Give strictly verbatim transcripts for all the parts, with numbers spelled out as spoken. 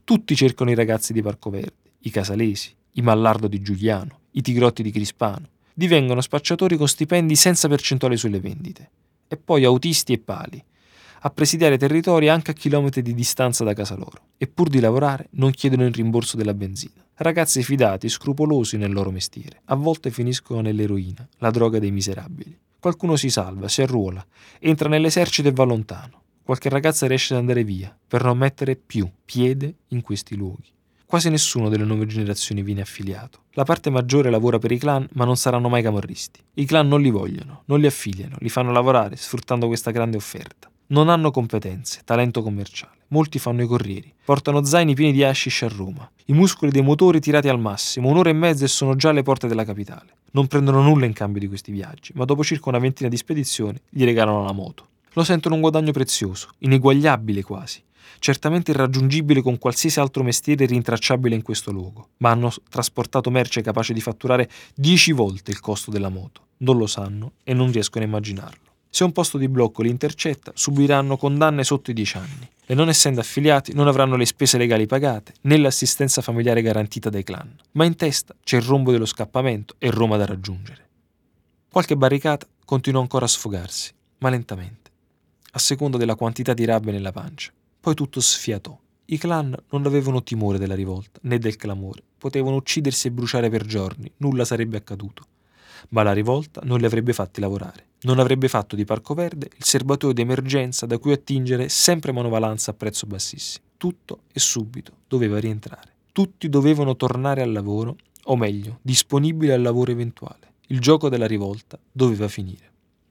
Tutti cercano i ragazzi di Parco Verde, i Casalesi, i Mallardo di Giuliano, i Tigrotti di Crispano. Divengono spacciatori con stipendi senza percentuale sulle vendite. E poi autisti e pali, a presidiare territori anche a chilometri di distanza da casa loro. E pur di lavorare non chiedono il rimborso della benzina. Ragazzi fidati, scrupolosi nel loro mestiere. A volte finiscono nell'eroina, la droga dei miserabili. Qualcuno si salva, si arruola, entra nell'esercito e va lontano. Qualche ragazza riesce ad andare via, per non mettere più piede in questi luoghi. Quasi nessuno delle nuove generazioni viene affiliato. La parte maggiore lavora per i clan, ma non saranno mai camorristi. I clan non li vogliono, non li affiliano, li fanno lavorare sfruttando questa grande offerta. Non hanno competenze, talento commerciale. Molti fanno i corrieri, portano zaini pieni di hashish a Roma, i muscoli dei motori tirati al massimo, un'ora e mezza e sono già alle porte della capitale. Non prendono nulla in cambio di questi viaggi, ma dopo circa una ventina di spedizioni gli regalano la moto. Lo sentono un guadagno prezioso, ineguagliabile quasi, certamente irraggiungibile con qualsiasi altro mestiere rintracciabile in questo luogo, ma hanno trasportato merce capace di fatturare dieci volte il costo della moto. Non lo sanno e non riescono a immaginarlo. Se un posto di blocco li intercetta, subiranno condanne sotto i dieci anni e non essendo affiliati non avranno le spese legali pagate né l'assistenza familiare garantita dai clan, ma in testa c'è il rombo dello scappamento e Roma da raggiungere. Qualche barricata continua ancora a sfogarsi, ma lentamente, a seconda della quantità di rabbia nella pancia. Poi tutto sfiatò. I clan non avevano timore della rivolta né del clamore, potevano uccidersi e bruciare per giorni, nulla sarebbe accaduto. Ma la rivolta non li avrebbe fatti lavorare. Non avrebbe fatto di Parco Verde il serbatoio d'emergenza da cui attingere sempre manovalanza a prezzo bassissimo. Tutto e subito doveva rientrare. Tutti dovevano tornare al lavoro, o meglio, disponibili al lavoro eventuale. Il gioco della rivolta doveva finire.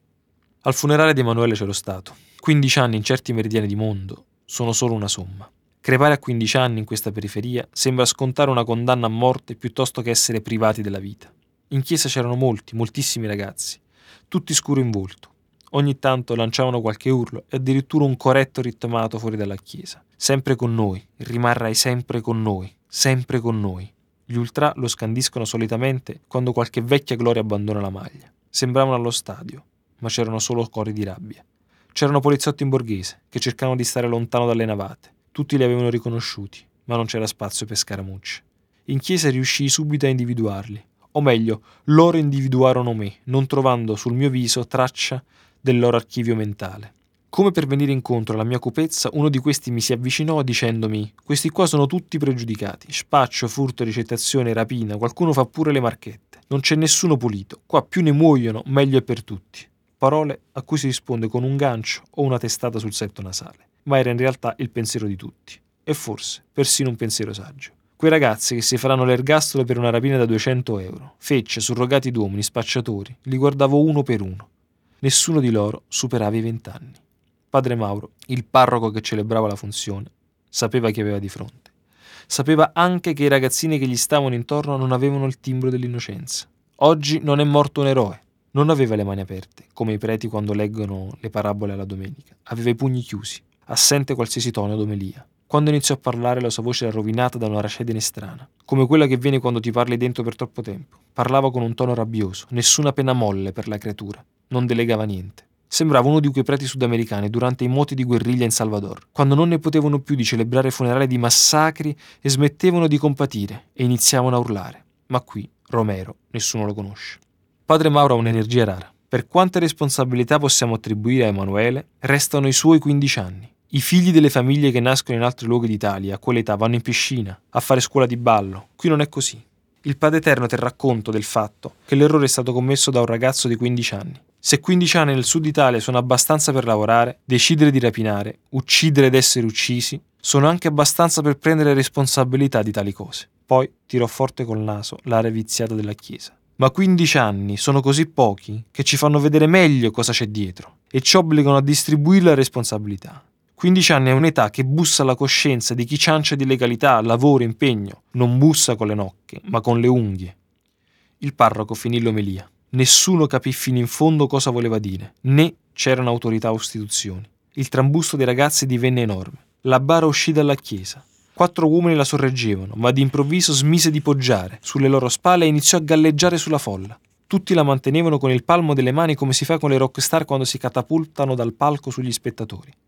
Al funerale di Emanuele c'ero stato. quindici anni in certi meridiani di mondo sono solo una somma. Crepare a quindici anni in questa periferia sembra scontare una condanna a morte piuttosto che essere privati della vita. In chiesa c'erano molti, moltissimi ragazzi, tutti scuro in volto. Ogni tanto lanciavano qualche urlo e addirittura un corretto ritmato fuori dalla chiesa. Sempre con noi, rimarrai sempre con noi, sempre con noi. Gli ultra lo scandiscono solitamente quando qualche vecchia gloria abbandona la maglia. Sembravano allo stadio, ma c'erano solo cori di rabbia. C'erano poliziotti in borghese che cercavano di stare lontano dalle navate. Tutti li avevano riconosciuti, ma non c'era spazio per scaramucce. In chiesa riuscii subito a individuarli. O meglio, loro individuarono me, non trovando sul mio viso traccia del loro archivio mentale. Come per venire incontro alla mia cupezza, uno di questi mi si avvicinò dicendomi: questi qua sono tutti pregiudicati, spaccio, furto, ricettazione, rapina, qualcuno fa pure le marchette. Non c'è nessuno pulito, qua più ne muoiono, meglio è per tutti. Parole a cui si risponde con un gancio o una testata sul setto nasale, ma era in realtà il pensiero di tutti, e forse persino un pensiero saggio. Quei ragazzi che si faranno l'ergastolo per una rapina da duecento euro, fecce, surrogati d'uomini, spacciatori, li guardavo uno per uno. Nessuno di loro superava i vent'anni. Padre Mauro, il parroco che celebrava la funzione, sapeva chi aveva di fronte. Sapeva anche che i ragazzini che gli stavano intorno non avevano il timbro dell'innocenza. Oggi non è morto un eroe. Non aveva le mani aperte, come i preti quando leggono le parabole alla domenica. Aveva i pugni chiusi, assente qualsiasi tono d'omelia. Quando iniziò a parlare la sua voce era rovinata da una racedine strana, come quella che viene quando ti parli dentro per troppo tempo. Parlava con un tono rabbioso, nessuna pena molle per la creatura, non delegava niente. Sembrava uno di quei preti sudamericani durante i moti di guerriglia in Salvador, quando non ne potevano più di celebrare funerali di massacri e smettevano di compatire e iniziavano a urlare. Ma qui, Romero, nessuno lo conosce. Padre Mauro ha un'energia rara. Per quante responsabilità possiamo attribuire a Emanuele, restano i suoi quindici anni. I figli delle famiglie che nascono in altri luoghi d'Italia a quell'età vanno in piscina, a fare scuola di ballo. Qui non è così. Il Padre Eterno terrà conto del fatto che l'errore è stato commesso da un ragazzo di quindici anni. Se quindici anni nel sud Italia sono abbastanza per lavorare, decidere di rapinare, uccidere ed essere uccisi, sono anche abbastanza per prendere responsabilità di tali cose. Poi tirò forte col naso l'area viziata della chiesa. Ma quindici anni sono così pochi che ci fanno vedere meglio cosa c'è dietro e ci obbligano a distribuire la responsabilità. quindici anni è un'età che bussa alla coscienza di chi ciancia di legalità, lavoro, impegno. Non bussa con le nocche, ma con le unghie. Il parroco finì l'omelia. Nessuno capì fino in fondo cosa voleva dire, né c'erano autorità o istituzioni. Il trambusto dei ragazzi divenne enorme. La bara uscì dalla chiesa. Quattro uomini la sorreggevano, ma d'improvviso smise di poggiare sulle loro spalle e iniziò a galleggiare sulla folla. Tutti la mantenevano con il palmo delle mani come si fa con le rockstar quando si catapultano dal palco sugli spettatori.